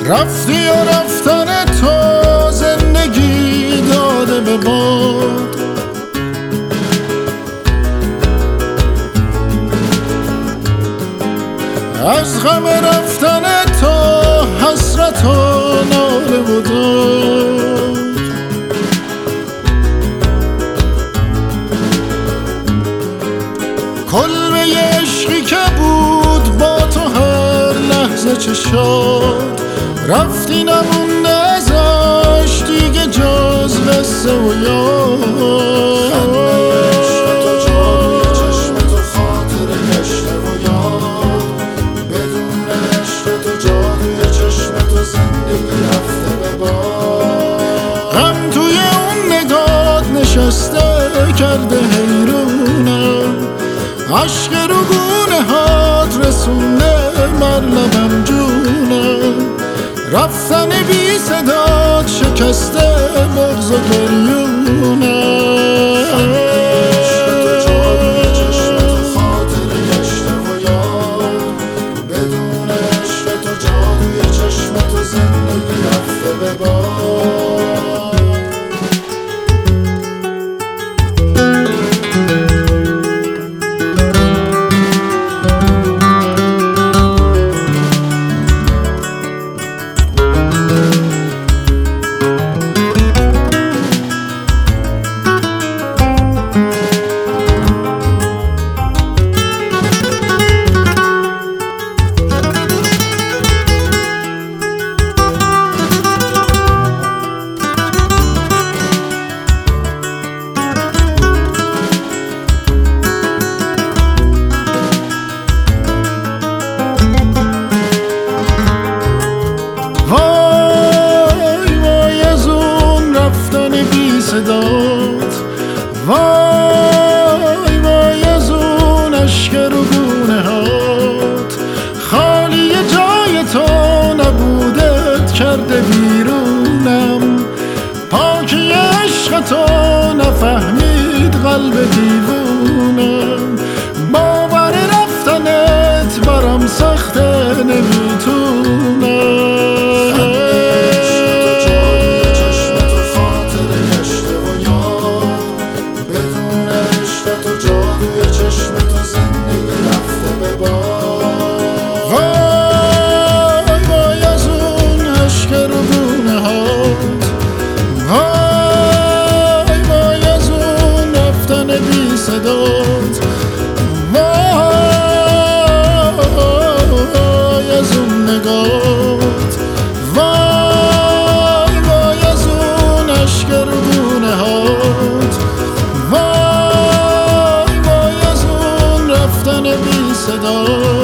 رفتی و رفتن تو زندگی داده به باد. از غم رفتن تو حسرت و ناله و داد. کلبه عشقی که بود با تو هر لحظه چه شاد، رفتی نمونده ازش دیگه جز قصه و یاد. تو جادوی چشم تو خاطر گشته و یاد، بدون عشق تو جادوی چشم تو زندگی رفته به باد. غم توی اون نگات نشسته کرده حیرونم، عشق رو گونه هات رسونده بر لبم جونم. رفتن بی صدات شکسته بغض و گریونم. تو جادوی چشم تو خاطر گشته و یاد، بدون عشق تو جادوی چشم تو زندگی رفته به باد. صدات وای وای از اون عشق رو گونه هات، خالی جای تو نبودت کرده بیرونم. پاکی عشق تو نفهمید قلب دیوونم، باور رفتنت برام سخته نمیتونم. صدات وای از اون نگات، وای وای از اون عشق رو گونه هات، وای وای از اون رفتن بی صدات.